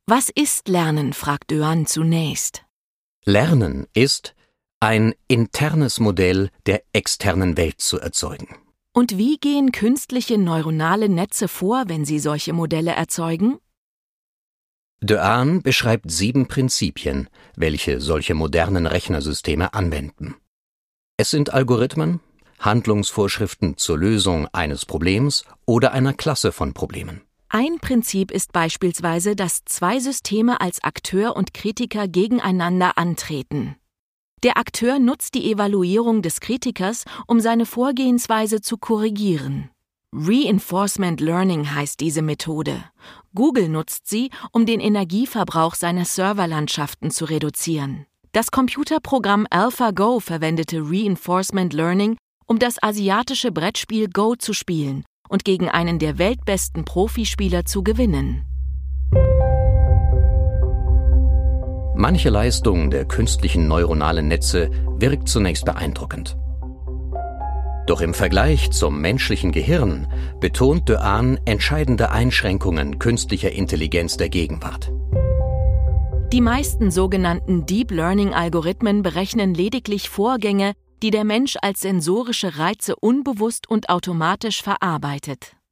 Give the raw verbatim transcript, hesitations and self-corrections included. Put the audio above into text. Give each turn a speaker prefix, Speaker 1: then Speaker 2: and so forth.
Speaker 1: Was ist Lernen, fragt Dehaene zunächst.
Speaker 2: Lernen ist, ein internes Modell der externen Welt zu erzeugen.
Speaker 1: Und wie gehen künstliche neuronale Netze vor, wenn sie solche Modelle erzeugen?
Speaker 2: Dehaene beschreibt sieben Prinzipien, welche solche modernen Rechnersysteme anwenden. Es sind Algorithmen, Handlungsvorschriften zur Lösung eines Problems oder einer Klasse von Problemen.
Speaker 1: Ein Prinzip ist beispielsweise, dass zwei Systeme als Akteur und Kritiker gegeneinander antreten. Der Akteur nutzt die Evaluierung des Kritikers, um seine Vorgehensweise zu korrigieren. Reinforcement Learning heißt diese Methode. Google nutzt sie, um den Energieverbrauch seiner Serverlandschaften zu reduzieren. Das Computerprogramm AlphaGo verwendete Reinforcement Learning, um das asiatische Brettspiel Go zu spielen und gegen einen der weltbesten Profispieler zu gewinnen.
Speaker 2: Manche Leistung der künstlichen neuronalen Netze wirkt zunächst beeindruckend. Doch im Vergleich zum menschlichen Gehirn betont Dehaene entscheidende Einschränkungen künstlicher Intelligenz der Gegenwart.
Speaker 1: Die meisten sogenannten Deep Learning-Algorithmen berechnen lediglich Vorgänge, die der Mensch als sensorische Reize unbewusst und automatisch verarbeitet.